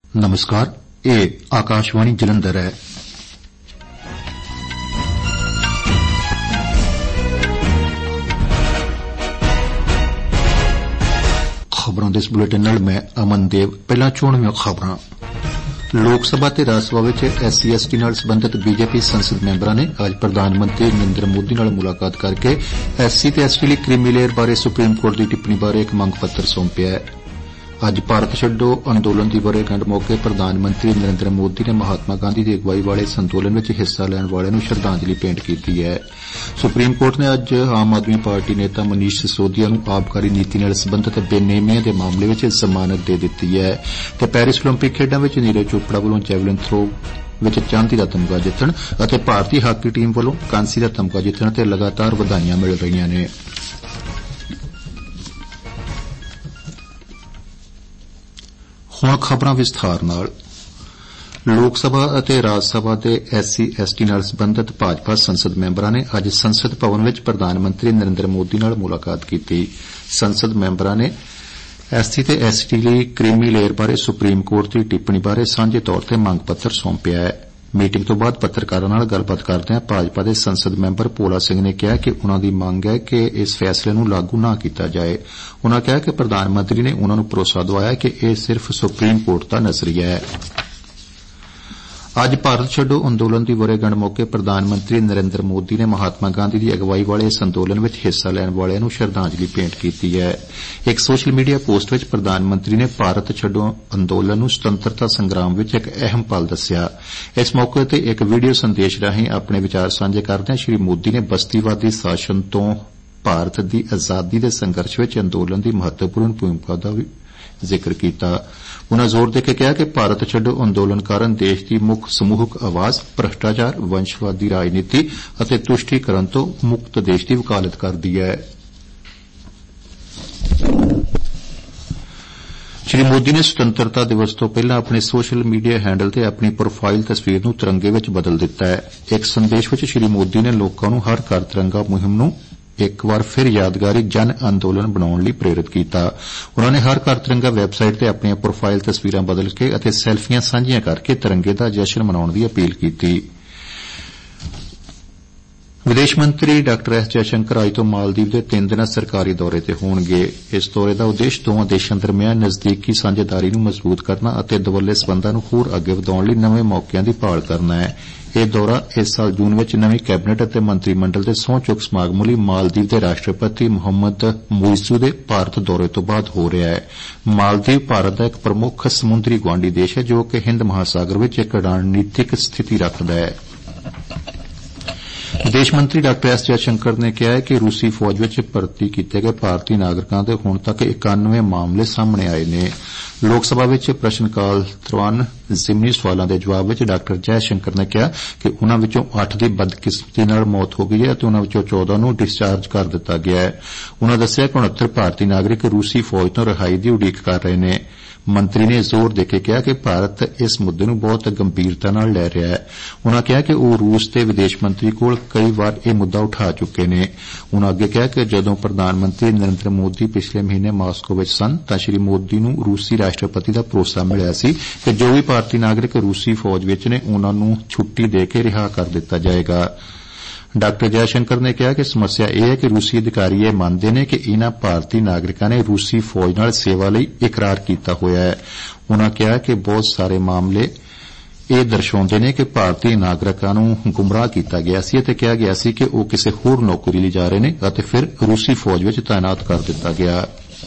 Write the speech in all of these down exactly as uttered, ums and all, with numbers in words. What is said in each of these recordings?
नमस्कार, ये आकाशवाणी जलंधर है। खबरों दे इस बुलेटिन नाल मैं अमन देव। पहला चोणवीं खबरां। लोक सभा ते राज सभा विच एस सी एस टी नाल संबंधित बीजेपी संसद मैंबरां ने अज प्रधानमंत्री नरेंद्र मोदी नाल मुलाकात करके एस सी ते एस टी लई क्रीमी लेयर बारे सुप्रीम कोर्ट दी टिप्पणी बारे एक मंग पत्र सौंपिया है। अज भारत छड्डो अंदोलन दी वर्षगांठ मौके प्रधानमंत्री नरेंद्र मोदी ने महात्मा गांधी दी अगवाई वाले इस अंदोलन विच हिस्सा लैण वालिआं नूं श्रद्धांजलि भेंट कीती है। सुप्रीम कोर्ट ने अज आम आदमी पार्टी नेता मनीष सिसोदिया नूं आबकारी नीति नाल संबंधित बेनेमियां दे मामले विच जमानत दे दित्ती है ते पेरिस ओलंपिक खेडां विच नीरज चोपड़ा वल्लों जैवलिन थ्रो विच चांदी दा तमगा जिੱਤਣ ਅਤੇ ਭਾਰਤੀ ਹਾਕੀ ਟੀਮ ਵੱਲੋਂ ਕਾਂਸੀ ਦਾ ਤਮਗਾ ਜਿੱਤਣ ਤੇ ਲਗਾਤਾਰ ਵਧਾਈਆਂ ਮਿਲ ਰਹੀਆਂ ਨੇ। ਹੁਣ ਖਬਰਾਂ ਵਿਸਥਾਰ ਨਾਲ। ਲੋਕ ਸਭਾ ਅਤੇ ਰਾਜ ਸਭਾ ਦੇ ਐਸ ਸੀ ਐਸ ਟੀ ਨਾਲ ਸੰਬੰਧਿਤ ਭਾਜਪਾ ਸੰਸਦ ਮੈਂਬਰਾਂ ਨੇ ਅੱਜ ਸੰਸਦ ਭਵਨ ਵਿੱਚ ਪ੍ਰਧਾਨ ਮੰਤਰੀ ਨਰਿੰਦਰ ਮੋਦੀ ਨਾਲ ਮੁਲਾਕਾਤ ਕੀਤੀ। ਸੰਸਦ ਮੈਂਬਰਾਂ ਨੇ ਐਸ ਸੀ ਤੇ ਐਸ ਟੀ ਲਈ ਕ੍ਰੀਮੀ ਲੇਅਰ ਬਾਰੇ ਸੁਪਰੀਮ ਕੋਰਟ ਦੀ ਟਿੱਪਣੀ ਬਾਰੇ ਸਾਂਝੇ ਤੌਰ ਤੇ ਮੰਗ ਪੱਤਰ ਸੌਂਪਿਆ ਹੈ। ਮੀਟਿੰਗ ਤੋਂ ਬਾਅਦ ਪੱਤਰਕਾਰਾਂ ਨਾਲ ਗੱਲਬਾਤ ਕਰਦਿਆਂ ਭਾਜਪਾ ਦੇ ਸੰਸਦ ਮੈਂਬਰ ਭੋਲਾ ਸਿੰਘ ਨੇ ਕਿਹਾ ਕਿ ਉਨ੍ਹਾਂ ਦੀ ਮੰਗ ਹੈ ਕਿ ਇਸ ਫੈਸਲੇ ਨੂੰ ਲਾਗੂ ਨਾ ਕੀਤਾ ਜਾਏ। ਉਨ੍ਹਾਂ ਕਿਹਾ ਕਿ ਪ੍ਰਧਾਨ ਮੰਤਰੀ ਨੇ ਉਨ੍ਹਾਂ ਨੂੰ ਭਰੋਸਾ ਦਿਵਾਇਆ ਕਿ ਇਹ ਸਿਰਫ਼ ਸੁਪਰੀਮ ਕੋਰਟ ਦਾ ਨਜ਼ਰੀਆ ਹੈ। ਅੱਜ ਭਾਰਤ ਛੱਡੋ ਅੰਦੋਲਨ ਦੀ ਵਰ੍ਹੇਗੰਢ ਮੌਕੇ ਪ੍ਰਧਾਨ ਮੰਤਰੀ ਨਰਿੰਦਰ ਮੋਦੀ ਨੇ ਮਹਾਤਮਾ ਗਾਂਧੀ ਦੀ ਅਗਵਾਈ ਵਾਲੇ ਇਸ ਅੰਦੋਲਨ ਵਿੱਚ ਹਿੱਸਾ ਲੈਣ ਵਾਲਿਆਂ ਨੂੰ ਸ਼ਰਧਾਂਜਲੀ ਭੇਂਟ ਕੀਤੀ ਹੈ। ਇੱਕ ਸੋਸ਼ਲ ਮੀਡੀਆ ਪੋਸਟ ਵਿੱਚ ਪ੍ਰਧਾਨ ਮੰਤਰੀ ਨੇ ਭਾਰਤ ਛੱਡੋ ਅੰਦੋਲਨ ਨੂੰ ਸੁਤੰਤਰਤਾ ਸੰਗਰਾਮ ਵਿੱਚ ਇੱਕ ਅਹਿਮ ਪਲ ਦੱਸਿਆ। ਇਸ ਮੌਕੇ ਤੇ ਇੱਕ ਵੀਡੀਓ ਸੰਦੇਸ਼ ਰਾਹੀਂ ਆਪਣੇ ਵਿਚਾਰ ਸਾਂਝੇ ਕਰਦਿਆਂ ਸ੍ਰੀ ਮੋਦੀ ਨੇ ਬਸਤੀਵਾਦੀ ਸ਼ਾਸਨ ਤੋਂ ਭਾਰਤ ਦੀ ਆਜ਼ਾਦੀ ਦੇ ਸੰਘਰਸ਼ ਵਿੱਚ ਅੰਦੋਲਨ ਦੀ ਮਹੱਤਵਪੂਰਨ ਭੂਮਿਕਾ ਦਾ ਵੀ ਜ਼ਿਕਰ ਕੀਤਾ। ਉਨ੍ਹਾਂ ਜ਼ੋਰ ਦੇ ਕੇ ਕਿਹਾ ਕਿ ਭਾਰਤ ਛੱਡੋ ਅੰਦੋਲਨ ਕਾਰਨ ਦੇਸ਼ ਦੀ ਮੁੱਖ ਸਮੂਹਕ ਆਵਾਜ਼ ਭ੍ਰਿਸ਼ਟਾਚਾਰ, ਵੰਸ਼ਵਾਦੀ ਰਾਜਨੀਤੀ ਅਤੇ ਤੁਸ਼ਟੀਕਰਨ ਤੋਂ ਮੁਕਤ ਦੇਸ਼ ਦੀ ਵਕਾਲਤ ਕਰਦੀ ਹੈ। ਸ੍ਰੀ ਮੋਦੀ ਨੇ ਸੁਤੰਤਰਤਾ ਦਿਵਸ ਤੋਂ ਪਹਿਲਾਂ ਆਪਣੇ ਸੋਸ਼ਲ ਮੀਡੀਆ ਹੈਂਡਲ ਤੇ ਆਪਣੀ ਪ੍ਰੋਫਾਈਲ ਤਸਵੀਰ ਨੂੰ ਤਿਰੰਗੇ ਵਿੱਚ ਬਦਲ ਦਿੱਤਾ ਹੈ। ਇੱਕ ਸੰਦੇਸ਼ ਵਿੱਚ ਸ੍ਰੀ ਮੋਦੀ ਨੇ ਲੋਕਾਂ ਨੂੰ ਹਰ ਘਰ ਤਿਰੰਗਾ ਮੁਹਿੰਮ ਨੂੰ ਇੱਕ ਵਾਰ ਫਿਰ ਯਾਦਗਾਰੀ ਜਨ ਅੰਦੋਲਨ ਬਣਾਉਣ ਲਈ ਪ੍ਰੇਰਿਤ ਕੀਤਾ। ਉਨ੍ਹਾਂ ਨੇ ਹਰ ਘਰ ਤਿਰੰਗਾ ਵੈਬਸਾਈਟ ਤੇ ਆਪਣੀਆਂ ਪ੍ਰੋਫਾਈਲ ਤਸਵੀਰਾਂ ਬਦਲ ਕੇ ਅਤੇ ਸੈਲਫੀਆਂ ਸਾਂਝੀਆਂ ਕਰਕੇ ਤਿਰੰਗੇ ਦਾ ਜਸ਼ਨ ਮਨਾਉਣ ਦੀ ਅਪੀਲ ਕੀਤੀ। ਵਿਦੇਸ਼ ਮੰਤਰੀ ਡਾ ਐਸ ਜੈਸ਼ੰਕਰ ਅੱਜ ਤੋਂ ਮਾਲਦੀਵ ਦੇ ਤਿੰਨ ਦਿਨਾਂ ਸਰਕਾਰੀ ਦੌਰੇ ਤੇ ਹੋਣਗੇ। ਇਸ ਦੌਰੇ ਦਾ ਉਦੇਸ਼ ਦੋਵਾਂ ਦੇਸ਼ਾਂ ਦਰਮਿਆਨ ਨਜ਼ਦੀਕੀ ਸਾਂਝੇਦਾਰੀ ਨੂੰ ਮਜ਼ਬੂਤ ਕਰਨਾ ਅਤੇ ਦੁਵੱਲੇ ਸਬੰਧਾਂ ਨੂੰ ਹੋਰ ਅੱਗੇ ਵਧਾਉਣ ਲਈ ਨਵੇਂ ਮੌਕਿਆਂ ਦੀ ਭਾਲ ਕਰਨਾ ਹੈ। ਇਹ ਦੌਰਾ ਇਸ ਸਾਲ ਜੂਨ ਵਿੱਚ ਨਵੀਂ ਕੈਬਨਿਟ ਅਤੇ ਮੰਤਰੀ ਮੰਡਲ ਦੇ ਸਹੁੰ ਚੁੱਕ ਸਮਾਗਮ ਲਈ ਮਾਲਦੀਵ ਦੇ ਰਾਸ਼ਟਰਪਤੀ ਮੁਹੰਮਦ ਮੁਇਜ਼ੂ ਦੇ ਭਾਰਤ ਦੌਰੇ ਤੋਂ ਬਾਅਦ ਹੋ ਰਿਹਾ ਹੈ। ਮਾਲਦੀਵ ਭਾਰਤ ਦਾ ਇੱਕ ਪ੍ਰਮੁੱਖ ਸਮੁੰਦਰੀ ਗੁਆਂਢੀ ਦੇਸ਼ ਹੈ ਜੋ ਕਿ ਹਿੰਦ ਮਹਾਸਾਗਰ ਵਿੱਚ ਇੱਕ ਰਣਨੀਤਿਕ ਸਥਿਤੀ ਰੱਖਦਾ ਹੈ। ਵਿਦੇਸ਼ ਮੰਤਰੀ ਡਾ ਐਸ ਜੈਸ਼ੰਕਰ ਨੇ ਕਿਹਾ ਹੈ ਕਿ ਰੂਸੀ ਫੌਜ ਵਿੱਚ ਭਰਤੀ ਕੀਤੇ ਗਏ ਭਾਰਤੀ ਨਾਗਰਿਕਾਂ ਦੇ ਹੁਣ ਤੱਕ ਇਕਾਨਵੇਂ ਮਾਮਲੇ ਸਾਹਮਣੇ ਆਏ ਨੇ। ਲੋਕ ਸਭਾ ਵਿੱਚ ਪ੍ਰਸ਼ਨ ਕਾਲ ਦੌਰਾਨ ਜ਼ਿਮਨੀ ਸਵਾਲਾਂ ਦੇ ਜਵਾਬ ਵਿੱਚ ਡਾ ਜੈਸ਼ੰਕਰ ਨੇ ਕਿਹਾ ਕਿ ਉਨ੍ਹਾਂ ਵਿੱਚੋਂ ਅੱਠ ਦੀ ਬਦਕਿਸਮਤੀ ਨਾਲ ਮੌਤ ਹੋ ਗਈ ਹੈ ਅਤੇ ਉਨ੍ਹਾਂ ਵਿੱਚੋਂ ਚੌਦਾਂ ਨੂੰ ਡਿਸਚਾਰਜ ਕਰ ਦਿੱਤਾ ਗਿਆ ਹੈ। ਉਨ੍ਹਾਂ ਦੱਸਿਆ ਕਿ ਉਨੱਤਰ ਭਾਰਤੀ ਨਾਗਰਿਕ ਰੂਸੀ ਫੌਜ ਤੋਂ ਰਿਹਾਈ ਦੀ ਉਡੀਕ ਕਰ ਰਹੇ ਨੇ। ਮੰਤਰੀ ਨੇ ਜ਼ੋਰ ਦੇ ਕੇ ਕਿਹਾ ਕਿ ਭਾਰਤ ਇਸ ਮੁੱਦੇ ਨੂੰ ਬਹੁਤ ਗੰਭੀਰਤਾ ਨਾਲ ਲੈ ਰਿਹਾ ਹੈ। ਉਨ੍ਹਾਂ ਕਿਹਾ ਕਿ ਉਹ ਰੂਸ ਦੇ ਵਿਦੇਸ਼ ਮੰਤਰੀ ਕੋਲ ਕਈ ਵਾਰ ਇਹ ਮੁੱਦਾ ਉਠਾ ਚੁੱਕੇ ਨੇ। ਉਨ੍ਹਾਂ ਅੱਗੇ ਕਿਹਾ ਕਿ ਜਦੋਂ ਪ੍ਰਧਾਨ ਮੰਤਰੀ ਨਰਿੰਦਰ ਮੋਦੀ ਪਿਛਲੇ ਮਹੀਨੇ ਮਾਸਕੋ ਵਿੱਚ ਸਨ ਤਾਂ ਸ੍ਰੀ ਮੋਦੀ ਨੂੰ ਰੂਸੀ ਰਾਸ਼ਟਰਪਤੀ ਦਾ ਭਰੋਸਾ ਮਿਲਿਆ ਸੀ ਕਿ ਜੋ ਵੀ ਭਾਰਤੀ ਨਾਗਰਿਕ ਰੂਸੀ ਫੌਜ ਵਿੱਚ ਨੇ ਉਨ੍ਹਾਂ ਨੂੰ ਛੁੱਟੀ ਦੇ ਕੇ ਰਿਹਾ ਕਰ ਦਿੱਤਾ ਜਾਏਗਾ। ਡਾ ਜੈਸ਼ੰਕਰ ਨੇ ਕਿਹਾ ਕਿ ਸਮੱਸਿਆ ਇਹ ਹੈ ਕਿ ਰੂਸੀ ਅਧਿਕਾਰੀ ਇਹ ਮੰਨਦੇ ਨੇ ਕਿ ਇਨ੍ਹਾਂ ਭਾਰਤੀ ਨਾਗਰਿਕਾਂ ਨੇ ਰੂਸੀ ਫੌਜ ਨਾਲ ਸੇਵਾ ਲਈ ਇਕਰਾਰ ਕੀਤਾ ਹੋਇਆ ਹੈ। ਉਨ੍ਹਾਂ ਕਿਹਾ ਕਿ ਬਹੁਤ ਸਾਰੇ ਮਾਮਲੇ ਇਹ ਦਰਸਾਉਂਦੇ ਨੇ ਕਿ ਭਾਰਤੀ ਨਾਗਰਿਕਾਂ ਨੂੰ ਗੁੰਮਰਾਹ ਕੀਤਾ ਗਿਆ ਸੀ ਅਤੇ ਕਿਹਾ ਗਿਆ ਸੀ ਕਿ ਉਹ ਕਿਸੇ ਹੋਰ ਨੌਕਰੀ ਲਈ ਜਾ ਰਹੇ ਨੇ ਅਤੇ ਫਿਰ ਰੂਸੀ ਫੌਜ ਵਿੱਚ ਤਾਇਨਾਤ ਕਰ ਦਿੱਤਾ ਗਿਆ।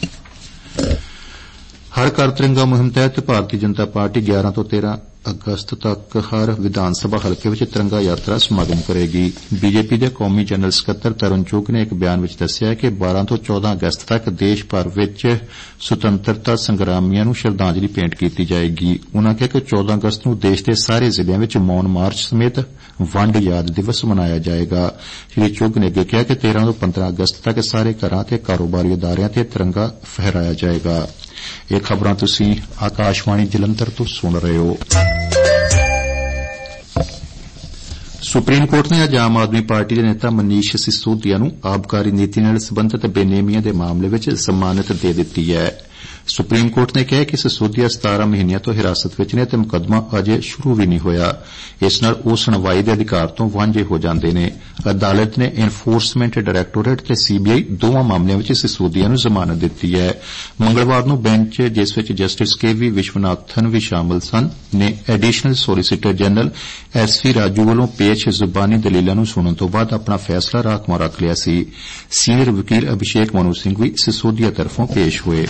ਹਰ ਘਰ ਤਿਰੰਗਾ ਮੁਹਿੰਮ ਤਹਿਤ ਭਾਰਤੀ ਜਨਤਾ ਪਾਰਟੀ ਗਿਆਰਾਂ ਤੋਂ ਤੇਰਾਂ ਅਗਸਤ ਤੱਕ ਹਰ ਵਿਧਾਨ ਸਭਾ ਹਲਕੇ ਵਿੱਚ ਤਿਰੰਗਾ ਯਾਤਰਾ ਸਮਾਗਮ ਕਰੇਗੀ। ਬੀਜੇਪੀ ਦੇ ਕੌਮੀ ਜਨਰਲ ਸਕੱਤਰ ਤਰੁਣ ਚੁੱਗ ਨੇ ਇੱਕ ਬਿਆਨ ਵਿੱਚ ਦੱਸਿਆ ਕਿ ਬਾਰਾਂ ਤੋਂ ਚੌਦਾਂ ਅਗਸਤ ਤੱਕ ਦੇਸ਼ ਭਰ ਵਿੱਚ ਸੁਤੰਤਰਤਾ ਸੰਗਰਾਮੀਆਂ ਨੂੰ ਸ਼ਰਧਾਂਜਲੀ ਭੇਂਟ ਕੀਤੀ ਜਾਏਗੀ। ਉਨ੍ਹਾਂ ਕਿਹਾ ਕਿ ਚੌਦਾਂ ਅਗਸਤ ਨੂੰ ਦੇਸ਼ ਦੇ ਸਾਰੇ ਜ਼ਿਲ੍ਹਿਆਂ ਵਿੱਚ ਮੌਨ ਮਾਰਚ ਸਮੇਤ ਵੰਡ ਯਾਦ ਦਿਵਸ ਮਨਾਇਆ ਜਾਏਗਾ। ਸ੍ਰੀ ਚੁੱਗ ਨੇ ਅੱਗੇ ਕਿਹਾ ਕਿ ਤੇਰਾਂ ਤੋਂ ਪੰਦਰਾਂ ਅਗਸਤ ਤੱਕ ਸਾਰੇ ਘਰਾਂ ਤੇ ਕਾਰੋਬਾਰੀ ਅਦਾਰਿਆਂ ਤੇ ਤਿਰੰਗਾ ਫਹਿਰਾਇਆ ਜਾਏਗਾ। ਇਹ ਖਬਰਾਂ ਤੁਸੀਂ ਆਕਾਸ਼ਵਾਣੀ ਜਲੰਧਰ ਤੋਂ ਸੁਣ ਰਹੇ ਹੋ। ਸੁਪਰੀਮ ਕੋਰਟ ਨੇ ਅੱਜ ਆਮ ਆਦਮੀ ਪਾਰਟੀ ਦੇ ਨੇਤਾ ਮਨੀਸ਼ ਸਿਸੋਦੀਆ ਨੂੰ ਆਬਕਾਰੀ ਨੀਤੀ ਨਾਲ ਸਬੰਧਤ ਬੇਨੇਮੀਆਂ ਦੇ ਮਾਮਲੇ ਵਿੱਚ ਜ਼ਮਾਨਤ ਦੇ ਦਿੱਤੀ ਹੈ। ਸੁਪਰੀਮ ਕੋਰਟ ਨੇ ਕਿਹਾ ਕਿ ਸਿਸੋਦੀਆ ਸਤਾਰਾਂ ਮਹੀਨਿਆਂ ਤੋਂ ਹਿਰਾਸਤ ਵਿੱਚ ਨੇ ਤੇ ਮੁਕੱਦਮਾ ਅਜੇ ਸ਼ੁਰੂ ਵੀ ਨਹੀਂ ਹੋਇਆ। ਇਸ ਨਾਲ ਉਹ ਸੁਣਵਾਈ ਦੇ ਅਧਿਕਾਰ ਤੋਂ ਵਾਂਝੇ ਹੋ ਜਾਂਦੇ ਨੇ। ਅਦਾਲਤ ਨੇ ਐਨਫੋਰਸਮੈਂਟ ਡਾਇਰੈਕਟੋਰੇਟ ਤੇ ਸੀਬੀਆਈ ਦੋਵਾਂ ਮਾਮਲਿਆਂ ਵਿੱਚ ਸਿਸੋਦੀਆ ਨੂੰ ਜ਼ਮਾਨਤ ਦਿੱਤੀ ਹੈ। ਮੰਗਲਵਾਰ ਨੂੰ ਬੈਂਚ, ਜਿਸ ਵਿੱਚ ਜਸਟਿਸ ਕੇ ਵੀ ਵਿਸ਼ਵਨਾਥਨ ਵੀ ਸ਼ਾਮਲ ਸਨ, ਨੇ additional solicitor general S V Raju ਵੱਲੋਂ ਪੇਸ਼ ਜ਼ੁਬਾਨੀ ਦਲੀਲਾਂ ਨੂੰ ਸੁਣਨ ਤੋਂ ਬਾਅਦ ਆਪਣਾ ਫੈਸਲਾ ਰਾਖਵਾਂ ਰੱਖ ਲਿਆ ਸੀ। ਸੀਨੀਅਰ ਵਕੀਲ ਅਭਿਸ਼ੇਕ ਮਨੂ ਸਿੰਘ ਵੀ ਸਿਸੋਦੀਆ ਤਰਫੋਂ ਪੇਸ਼ ਹੋਏ।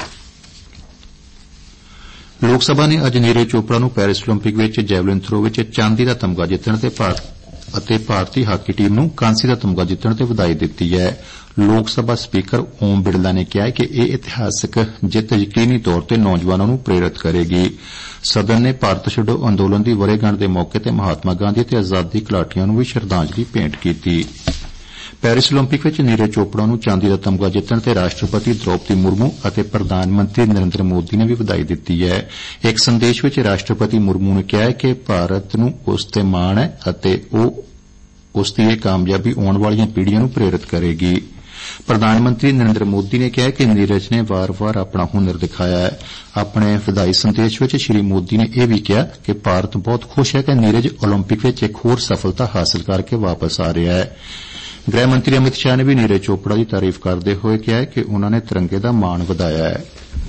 ਲੋਕ ਸਭਾ ਨੇ ਅੱਜ ਨੀਰਜ ਚੋਪੜਾ ਨੂੰ ਪੈਰਿਸ ਓਲੰਪਿਕ ਵਿੱਚ ਜੈਵਲਿਨ ਥਰੋ ਵਿੱਚ ਚਾਂਦੀ ਦਾ ਤਮਗਾ ਜਿੱਤਣ ਤੇ ਅਤੇ ਭਾਰਤੀ ਹਾਕੀ ਟੀਮ ਨੂੰ ਕਾਂਸੀ ਦਾ ਤਮਗਾ ਜਿੱਤਣ ਤੇ ਵਧਾਈ ਦਿੱਤੀ ਹੈ। ਲੋਕ ਸਭਾ ਸਪੀਕਰ ਓਮ ਬਿਰਲਾ ਨੇ ਕਿਹਾ ਕਿ ਇਹ ਇਤਿਹਾਸਕ ਜਿੱਤ ਯਕੀਨੀ ਤੌਰ ਤੇ ਨੌਜਵਾਨਾਂ ਨੂੰ ਪ੍ਰੇਰਿਤ ਕਰੇਗੀ। ਸਦਨ ਨੇ ਭਾਰਤ ਛੱਡੋ ਅੰਦੋਲਨ ਦੀ ਵਰ੍ਹੇਗੰਢ ਦੇ ਮੌਕੇ ਤੇ ਮਹਾਤਮਾ ਗਾਂਧੀ ਤੇ ਆਜ਼ਾਦੀ ਘੁਲਾਟੀਆਂ ਨੂੰ ਵੀ ਸ਼ਰਧਾਂਜਲੀ ਭੇਂਟ ਕੀਤੀ। ਪੈਰਿਸ ਓਲੰਪਿਕ ਵਿੱਚ ਨੀਰਜ ਚੋਪੜਾ ਨੂੰ ਚਾਂਦੀ ਦਾ ਤਮਗਾ ਜਿੱਤਣ ਤੇ ਰਾਸ਼ਟਰਪਤੀ ਦ੍ਰੋਪਦੀ ਮੁਰਮੂ ਅਤੇ ਪ੍ਰਧਾਨ ਮੰਤਰੀ ਨਰਿੰਦਰ ਮੋਦੀ ਨੇ ਵੀ ਵਧਾਈ ਦਿੱਤੀ ਹੈ। ਇੱਕ ਸੰਦੇਸ਼ ਵਿੱਚ ਰਾਸ਼ਟਰਪਤੀ ਮੁਰਮੂ ਨੇ ਕਿਹਾ ਕਿ ਭਾਰਤ ਨੂੰ ਉਸ ਤੇ ਮਾਣ ਹੈ ਅਤੇ ਉਹ ਉਸ ਦੀ ਇਹ ਕਾਮਯਾਬੀ ਆਉਣ ਵਾਲੀਆਂ ਪੀੜ੍ਹੀਆਂ ਨੂੰ ਪ੍ਰੇਰਿਤ ਕਰੇਗੀ। ਪ੍ਰਧਾਨ ਮੰਤਰੀ ਨਰਿੰਦਰ ਮੋਦੀ ਨੇ ਕਿਹਾ ਕਿ ਨੀਰਜ ਨੇ ਵਾਰ-ਵਾਰ ਆਪਣਾ ਹੁਨਰ ਦਿਖਾਇਆ ਹੈ। ਆਪਣੇ ਵਧਾਈ ਸੰਦੇਸ਼ ਵਿੱਚ ਸ੍ਰੀ ਮੋਦੀ ਨੇ ਇਹ ਵੀ ਕਿਹਾ ਕਿ ਭਾਰਤ ਬਹੁਤ ਖੁਸ਼ ਹੈ ਕਿ ਨੀਰਜ ਓਲੰਪਿਕ ਵਿੱਚ ਇੱਕ ਹੋਰ ਸਫਲਤਾ ਹਾਸਲ ਕਰਕੇ ਵਾਪਸ ਆ ਰਿਹਾ ਹੈ। ਗ੍ਰਹਿ ਮੰਤਰੀ ਅਮਿਤ ਸ਼ਾਹ ਨੇ ਵੀ ਨੀਰਜ ਚੋਪੜਾ ਦੀ ਤਾਰੀਫ ਕਰਦੇ ਹੋਏ ਕਿਹਾ ਕਿ ਉਨ੍ਹਾਂ ਨੇ ਤਿਰੰਗੇ ਦਾ ਮਾਣ ਵਧਾਇਆ ਹੈ।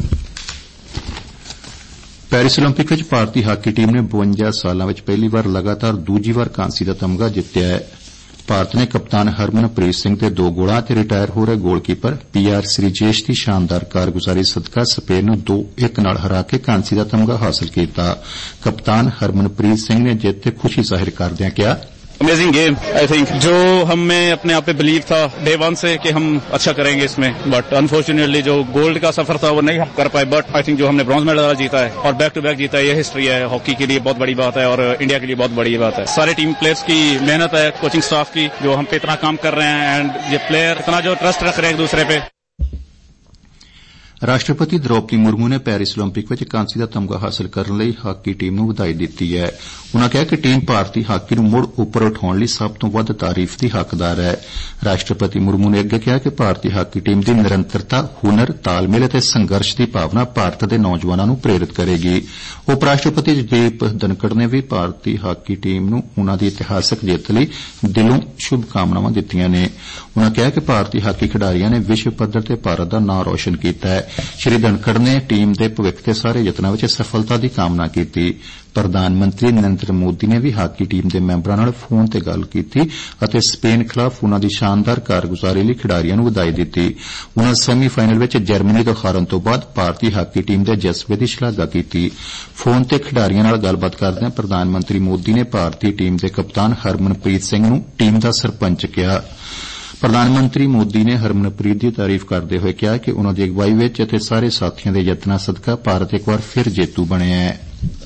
ਪੈਰਿਸ ਓਲੰਪਿਕ ਵਿੱਚ ਭਾਰਤੀ ਹਾਕੀ ਟੀਮ ਨੇ ਬਵੰਜਾ ਸਾਲਾਂ ਵਿੱਚ ਪਹਿਲੀ ਵਾਰ ਲਗਾਤਾਰ ਦੂਜੀ ਵਾਰ ਕਾਂਸੀ ਦਾ ਤਮਗਾ ਜਿੱਤਿਆ ਹੈ। ਭਾਰਤ ਨੇ ਕਪਤਾਨ ਹਰਮਨਪ੍ਰੀਤ ਸਿੰਘ ਦੇ ਦੋ ਗੋਲਾਂ ਤੇ ਰਿਟਾਇਰ ਹੋ ਰਹੇ ਗੋਲਕੀਪਰ ਪੀ ਆਰ ਸ੍ਰੀਜੇਸ਼ ਦੀ ਸ਼ਾਨਦਾਰ ਕਾਰਗੁਜ਼ਾਰੀ ਸਦਕਾ ਸਪੇਨ ਨੂੰ ਦੋ ਇੱਕ ਨਾਲ ਹਰਾ ਕੇ ਕਾਂਸੀ ਦਾ ਤਮਗਾ ਹਾਸਲ ਕੀਤਾ। ਕਪਤਾਨ ਹਰਮਨਪ੍ਰੀਤ ਸਿੰਘ ਨੇ ਜਿੱਤ ਤੇ ਖੁਸ਼ੀ ਜ਼ਾਹਿਰ ਕਰਦਿਆਂ ਕਿਹਾ, अमेजिंग गेम आई थिंक जो हमें अपने आप पे बिलीव था डे वन से कि हम अच्छा करेंगे इसमें, बट अनफॉर्चुनेटली जो गोल्ड का सफर था वो नहीं हम कर पाए। बट आई थिंक जो हमने ब्रॉन्ज मेडल जीता है और बैक टू बैक जीता है, ये हिस्ट्री है हॉकी के लिए बहुत बड़ी बात है और इंडिया के लिए बहुत बड़ी बात है। सारे टीम प्लेयर्स की मेहनत है, कोचिंग स्टाफ की जो हम पे इतना काम कर रहे हैं एंड ये प्लेयर इतना जो ट्रस्ट रख रहे हैं एक दूसरे पे। ਰਾਸ਼ਟਰਪਤੀ ਦ੍ਰੋਪਦੀ ਮੁਰਮੂ ਨੇ ਪੈਰਿਸ ਓਲੰਪਿਕ ਵਿੱਚ ਕਾਂਸੀ ਦਾ ਤਮਗਾ ਹਾਸਲ ਕਰਨ ਲਈ ਹਾਕੀ ਟੀਮ ਨੂੰ ਵਧਾਈ ਦਿੱਤੀ ਹੈ। ਉਨ੍ਹਾਂ ਕਿਹਾ ਕਿ ਟੀਮ ਭਾਰਤੀ ਹਾਕੀ ਨੂੰ ਮੁੜ ਉੱਪਰ ਉਠਾਉਣ ਲਈ ਸਭ ਤੋਂ ਵੱਧ ਤਾਰੀਫ ਦੀ ਹੱਕਦਾਰ ਹੈ। ਰਾਸ਼ਟਰਪਤੀ ਮੁਰਮੂ ਨੇ ਅੱਗੇ ਕਿਹਾ ਕਿ ਭਾਰਤੀ ਹਾਕੀ ਟੀਮ ਦੀ ਨਿਰੰਤਰਤਾ, ਹੁਨਰ, ਤਾਲਮੇਲ ਅਤੇ ਸੰਘਰਸ਼ ਦੀ ਭਾਵਨਾ ਭਾਰਤ ਦੇ ਨੌਜਵਾਨਾਂ ਨੂੰ ਪ੍ਰੇਰਿਤ ਕਰੇਗੀ। ਉਪ ਰਾਸ਼ਟਰਪਤੀ ਜਗਦੀਪ ਧਨਖੜ ਨੇ ਵੀ ਭਾਰਤੀ ਹਾਕੀ ਟੀਮ ਨੂੰ ਉਨ੍ਹਾਂ ਦੀ ਇਤਿਹਾਸਕ ਜਿੱਤ ਲਈ ਦਿਲੋਂ ਸ਼ੁਭਕਾਮਨਾਵਾਂ ਦਿੱਤੀਆਂ ਨੇ। ਉਨ੍ਹਾਂ ਕਿਹਾ ਕਿ ਭਾਰਤੀ ਹਾਕੀ ਖਿਡਾਰੀਆਂ ਨੇ ਵਿਸ਼ਵ ਪੱਧਰ ਤੇ ਭਾਰਤ ਦਾ ਨਾਂ ਰੌਸ਼ਨ ਕੀਤਾ ਹੈ। ਸ੍ਰੀ ਧਨਖੜ ਨੇ ਟੀਮ ਦੇ ਭਵਿੱਖ ਦੇ ਸਾਰੇ ਯਤਨਾਂ ਵਿੱਚ ਸਫਲਤਾ ਦੀ ਕਾਮਨਾ ਕੀਤੀ। ਪ੍ਰਧਾਨ ਮੰਤਰੀ ਨਰਿੰਦਰ ਮੋਦੀ ਨੇ ਵੀ ਹਾਕੀ ਟੀਮ ਦੇ ਮੈਂਬਰਾਂ ਨਾਲ ਫੋਨ ਤੇ ਗੱਲ ਕੀਤੀ ਅਤੇ ਸਪੇਨ ਖਿਲਾਫ਼ ਉਨ੍ਹਾਂ ਦੀ ਸ਼ਾਨਦਾਰ ਕਾਰਗੁਜ਼ਾਰੀ ਲਈ ਖਿਡਾਰੀਆਂ ਨੂੰ ਵਧਾਈ ਦਿੱਤੀ। ਉਨ੍ਹਾਂ ਸੈਮੀ ਫਾਈਨਲ ਵਿੱਚ ਜਰਮਨੀ ਤੋਂ ਹਾਰਨ ਤੋਂ ਬਾਅਦ ਭਾਰਤੀ ਹਾਕੀ ਟੀਮ ਦੇ ਜਜ਼ਬੇ ਦੀ ਸ਼ਲਾਘਾ ਕੀਤੀ। ਫੋਨ ਤੇ ਖਿਡਾਰੀਆਂ ਨਾਲ ਗੱਲਬਾਤ ਕਰਦਿਆਂ ਪ੍ਰਧਾਨ ਮੰਤਰੀ ਮੋਦੀ ਨੇ ਭਾਰਤੀ ਟੀਮ ਦੇ ਕਪਤਾਨ ਹਰਮਨਪ੍ਰੀਤ ਸਿੰਘ ਨੂੰ ਟੀਮ ਦਾ ਸਰਪੰਚ ਕਿਹਾ। ਪ੍ਰਧਾਨ ਮੰਤਰੀ ਮੋਦੀ ਨੇ ਹਰਮਨਪ੍ਰੀਤ ਦੀ ਤਾਰੀਫ ਕਰਦੇ ਹੋਏ ਕਿਹਾ ਕਿ ਉਨ੍ਹਾਂ ਦੀ ਅਗਵਾਈ ਵਿੱਚ ਅਤੇ ਸਾਰੇ ਸਾਥੀਆਂ ਦੇ ਯਤਨਾਂ ਸਦਕਾ ਭਾਰਤ ਇੱਕ ਵਾਰ ਫਿਰ ਜੇਤੂ ਬਣਿਆ ਹੈ।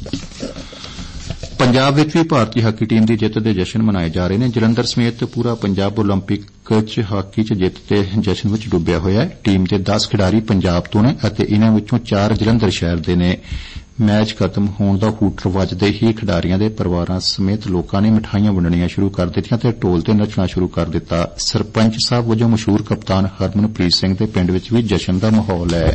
ਪੰਜਾਬ ਵਿੱਚ ਵੀ ਭਾਰਤੀ ਹਾਕੀ ਟੀਮ ਦੀ ਜਿੱਤ ਦੇ ਜਸ਼ਨ ਮਨਾਏ ਜਾ ਰਹੇ ਨੇ। ਜਲੰਧਰ ਸਮੇਤ ਪੂਰਾ ਪੰਜਾਬ ਓਲੰਪਿਕ ਚ ਹਾਕੀ ਚ ਜਿੱਤ ਦੇ ਜਸ਼ਨ ਵਿੱਚ ਡੁੱਬਿਆ ਹੋਇਆ ਹੈ। ਟੀਮ ਦੇ ਦਸ ਖਿਡਾਰੀ ਪੰਜਾਬ ਤੋਂ ਨੇ ਅਤੇ ਇਨ੍ਹਾਂ ਵਿੱਚੋਂ ਚਾਰ ਜਲੰਧਰ ਸ਼ਹਿਰ ਦੇ ਨੇ। ਮੈਚ ਖਤਮ ਹੋਣ ਦਾ ਹੂਟਰ ਵੱਜਦੇ ਹੀ ਖਿਡਾਰੀਆਂ ਦੇ ਪਰਿਵਾਰਾਂ ਸਮੇਤ ਲੋਕਾਂ ਨੇ ਮਿਠਾਈਆਂ ਵੰਡਣੀਆਂ ਸ਼ੁਰੂ ਕਰ ਦਿੱਤੀਆਂ ਤੇ ਢੋਲ ਤੇ ਨੱਚਣਾ ਸ਼ੁਰੂ ਕਰ ਦਿੱਤਾ। ਸਰਪੰਚ ਸਾਹਿਬ ਵਜੋਂ ਮਸ਼ਹੂਰ ਕਪਤਾਨ ਹਰਮਨਪ੍ਰੀਤ ਸਿੰਘ ਦੇ ਪਿੰਡ ਵਿੱਚ ਵੀ ਜਸ਼ਨ ਦਾ ਮਾਹੌਲ ਹੈ।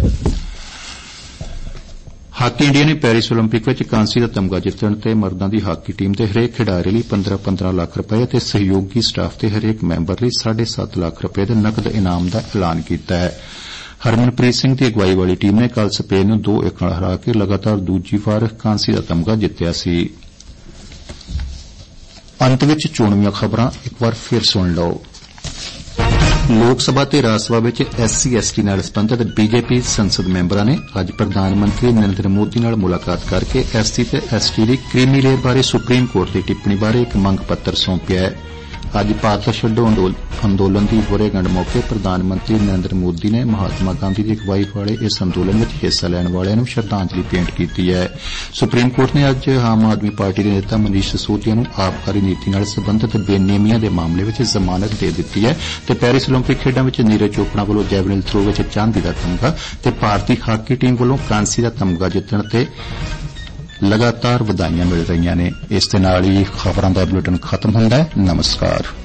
ਹਾਕੀ ਇੰਡੀਆ ਨੇ ਪੈਰਿਸ ਓਲੰਪਿਕ ਵਿੱਚ ਕਾਂਸੀ ਦਾ ਤਮਗਾ ਜਿੱਤਣ ਤੇ ਮਰਦਾਂ ਦੀ ਹਾਕੀ ਟੀਮ ਦੇ ਹਰੇਕ ਖਿਡਾਰੀ ਲਈ ਪੰਦਰਾਂ ਪੰਦਰਾਂ ਲੱਖ ਰੁਪਏ ਅਤੇ ਸਹਿਯੋਗੀ ਸਟਾਫ ਦੇ ਹਰੇਕ ਮੈਂਬਰ ਲਈ ਸਾਢੇ ਸੱਤ ਲੱਖ ਰੁਪਏ ਦੇ ਨਕਦ ਇਨਾਮ ਦਾ ਐਲਾਨ ਕੀਤਾ ਹੈ। ਹਰਮਨਪ੍ਰੀਤ ਸਿੰਘ ਦੀ ਅਗਵਾਈ ਵਾਲੀ ਟੀਮ ਨੇ ਕੱਲ ਸਪੇਨ ਨੂੰ ਦੋ ਇੱਕ ਨਾਲ ਹਰਾ ਕੇ ਲਗਾਤਾਰ ਦੂਜੀ ਵਾਰ ਕਾਂਸੀ ਦਾ ਤਮਗਾ ਜਿੱਤਿਆ ਸੀ। ਅੰਤ ਵਿੱਚ ਚੋਣਵੀਆਂ ਖਬਰਾਂ ਇੱਕ ਵਾਰ ਫਿਰ ਸੁਣ ਲਓ। ਲੋਕ ਸਭਾ ਤੇ ਰਾਜ ਸਭਾ ਵਿੱਚ ਐਸਸੀ ਐਸਟੀ ਨਾਲ ਸਬੰਧਤ ਬੀਜੇਪੀ ਸੰਸਦ ਮੈਂਬਰਾਂ ਨੇ ਅੱਜ ਪ੍ਰਧਾਨ ਮੰਤਰੀ ਨਰਿੰਦਰ ਮੋਦੀ ਨਾਲ ਮੁਲਾਕਾਤ ਕਰਕੇ ਐਸਸੀ ਤੇ ਐਸਟੀ ਦੀ ਕ੍ਰੀਮੀ ਲੇਅਰ ਬਾਰੇ ਸੁਪਰੀਮ ਕੋਰਟ ਦੀ ਟਿੱਪਣੀ ਬਾਰੇ ਇੱਕ ਮੰਗ ਪੱਤਰ ਸੌਂਪਿਆ ਹੈ। ਅੱਜ ਭਾਰਤ ਛੱਡੋ ਅੰਦੋਲਨ ਦੀ ਵਰ੍ਹੇਗੰਢ ਮੌਕੇ ਪ੍ਰਧਾਨ ਮੰਤਰੀ ਨਰਿੰਦਰ ਮੋਦੀ ਨੇ ਮਹਾਤਮਾ ਗਾਂਧੀ ਦੀ ਅਗਵਾਈ ਵਾਲੇ ਇਸ ਅੰਦੋਲਨ ਵਿੱਚ ਹਿੱਸਾ ਲੈਣ ਵਾਲਿਆਂ ਨੂੰ ਸ਼ਰਧਾਂਜਲੀ ਭੇਂਟ ਕੀਤੀ ਹੈ। ਸੁਪਰੀਮ ਕੋਰਟ ਨੇ ਅੱਜ ਆਮ ਆਦਮੀ ਪਾਰਟੀ ਦੇ ਨੇਤਾ ਮਨੀਸ਼ ਸਿਸੋਦੀਆ ਨੂੰ ਆਬਕਾਰੀ ਨੀਤੀ ਨਾਲ ਸਬੰਧਤ ਬੇਨੇਮੀਆਂ ਦੇ ਮਾਮਲੇ ਵਿੱਚ ਜ਼ਮਾਨਤ ਦੇ ਦਿੱਤੀ ਹੈ ਤੇ ਪੈਰਿਸ ਓਲੰਪਿਕ ਖੇਡਾਂ ਵਿੱਚ ਨੀਰਜ ਚੋਪੜਾ ਵੱਲੋਂ ਜੈਵਲਿਨ ਥਰੋ ਵਿੱਚ ਚਾਂਦੀ ਦਾ ਤਮਗਾ ਤੇ ਭਾਰਤੀ ਹਾਕੀ ਟੀਮ ਵੱਲੋਂ ਕਾਂਸੀ ਦਾ ਤਮਗਾ ਜਿੱਤਣ ਤੇ ਲਗਾਤਾਰ ਵਧਾਈਆਂ ਮਿਲ ਰਹੀਆਂ ਨੇ। ਇਸ ਦੇ ਨਾਲ ਹੀ ਖਬਰਾਂ ਦਾ ਬੁਲੇਟਿਨ ਖਤਮ ਹੁੰਦਾ ਹੈ। ਨਮਸਕਾਰ।